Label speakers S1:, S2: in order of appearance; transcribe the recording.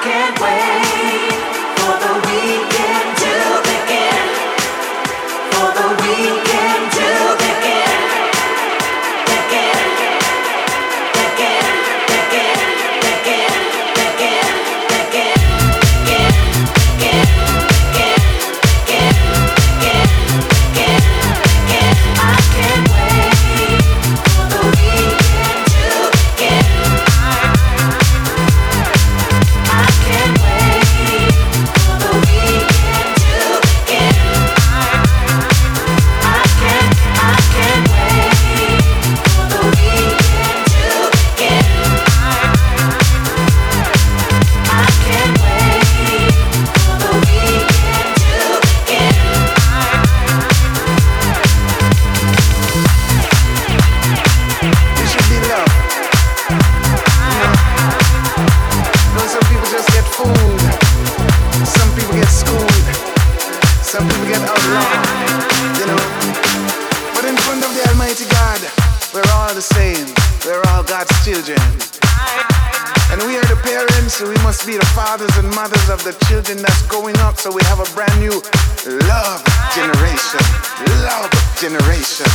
S1: can't wait for the weekend to begin. For the weekend to begin. Begin. Begin. Begin. Begin. Begin. Begin. Begin. I can't wait for the weekend to begin. I can't wait for the weekend to begin. I can't wait for the weekend to begin. I can't wait for the weekend to begin.
S2: You should be loved. You know, some people just get fooled. Some people get schooled. Some people get outlawed. You know. But in front of the Almighty God, we're all the same. We're all God's children. And we are the parents, so we must be the fathers and mothers of the children that's growing up, so we have a brand new love generation. Love generation.